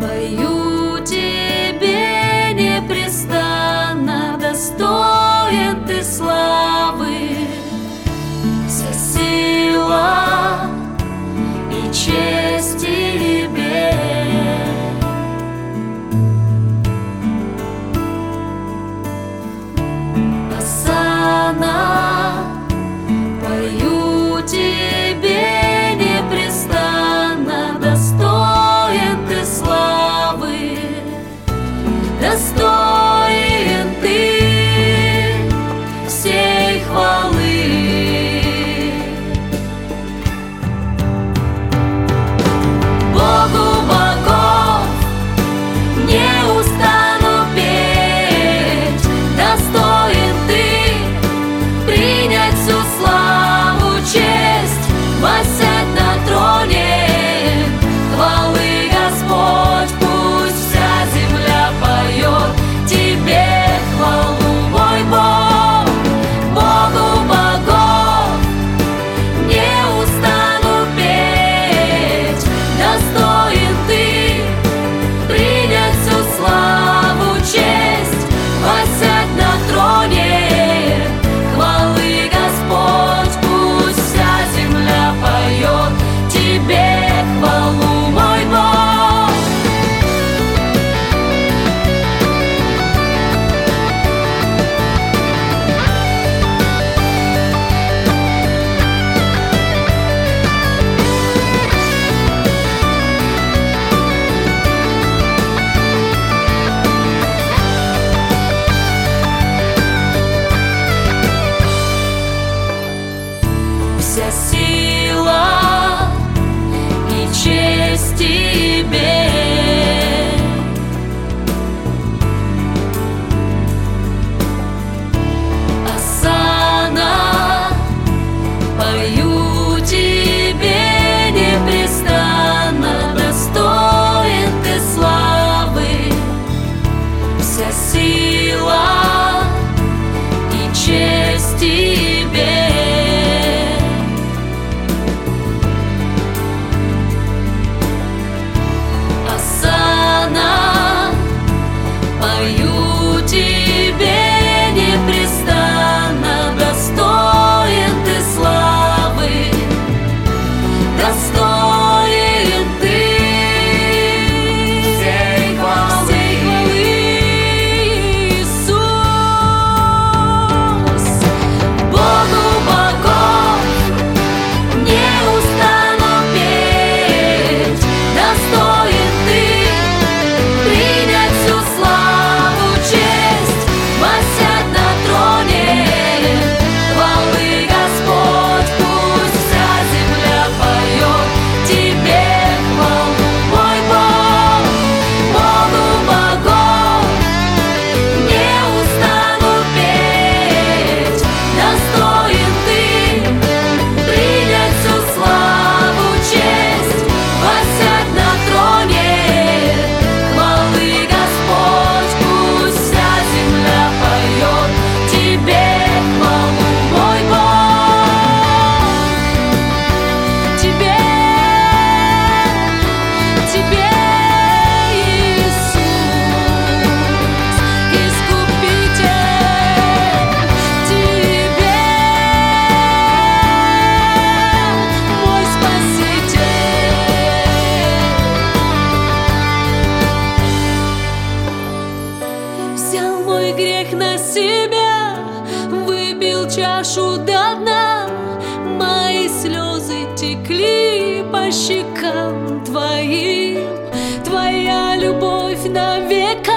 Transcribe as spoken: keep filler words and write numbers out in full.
Пою тебе непрестанно, достоин ты славы. Вся сила и честь тебе. Осанна, пою тебе непрестанно, достоин ты славы, достоин ты всей хвалы. Богу богов не устану петь, достоин ты принять всю славу, честь, воссядь на троне хвалы, Господь. Пусть вся земля поет тебе хвалу, мой Бог. Богу богов не устану петь, достоин ты принять всю славу, честь, воссядь на троне хвалы, Господь. Пусть вся земля поет тебе хвалу, мой Бог. Вся сила и честь тебе. Осанна, пою тебе непрестанно, достоин ты славы. Вся сила и честь тебе. Осанна, пою тебе непрестанно, достоин ты славы, достоин ты всей хвалы, Иисус. Богу богов не устану петь, достоин ты принять всю славу, честь, воссядь на троне хвалы, Господь. Пусть вся земля поет тебе хвалу, мой Бог. Богу богов не устану петь, достоин ты принять всю славу, честь, воссядь на троне хвалы, Господь. Пусть вся земля поет тебе хвалу, мой Бог. Тебе, тебе, Иисус, Искупитель, тебе, мой Спаситель. Взял мой грех на себя, выпил чашу до дна. Мои слезы текли по щекам твоим, твоя любовь навека.